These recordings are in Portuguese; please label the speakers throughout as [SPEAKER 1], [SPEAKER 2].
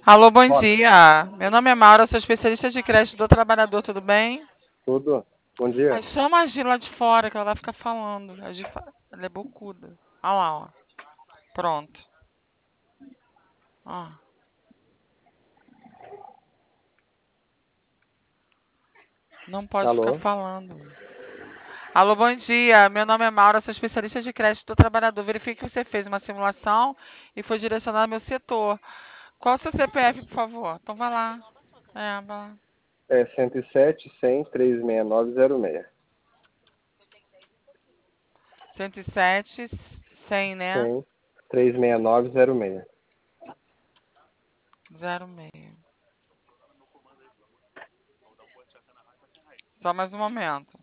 [SPEAKER 1] Alô, bom
[SPEAKER 2] Boa,
[SPEAKER 1] dia. Meu nome é Maura, sou especialista de crédito do trabalhador, tudo bem?
[SPEAKER 2] tudo. Bom
[SPEAKER 1] Ai,
[SPEAKER 2] dia.
[SPEAKER 1] chama a Gi lá de fora, que ela vai ficar falando. Ela é bocuda. Olha lá, ó. Pronto. Ó. Não pode ficar
[SPEAKER 2] Alô?
[SPEAKER 1] falando. Alô, bom dia. Meu nome é Maura, sou especialista de crédito do trabalhador. Verifique que você fez uma simulação e foi direcionado ao meu setor. Qual o seu CPF, por favor? Então vai lá. Vai lá.
[SPEAKER 2] É 107 100 36906.
[SPEAKER 1] 107, 100, né?
[SPEAKER 2] 100 36906.
[SPEAKER 1] 06. Só mais um momento.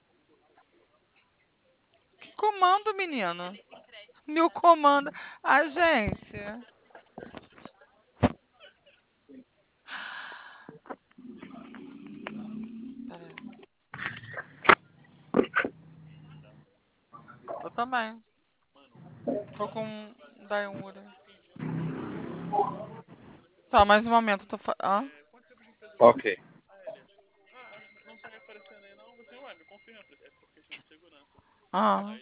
[SPEAKER 1] Que comando, menino? Meu comando. Agência. Peraí. Eu também. Tô com um Daimura. Só mais um momento. Hã?
[SPEAKER 2] Ok.
[SPEAKER 1] Ah.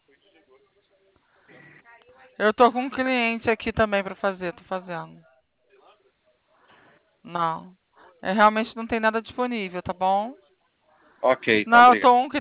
[SPEAKER 1] Eu tô com um cliente aqui também pra fazer. Tô fazendo. Não. Realmente não tem nada disponível, tá bom?
[SPEAKER 2] Ok, então
[SPEAKER 1] Não, eu
[SPEAKER 2] obrigado.
[SPEAKER 1] tô um que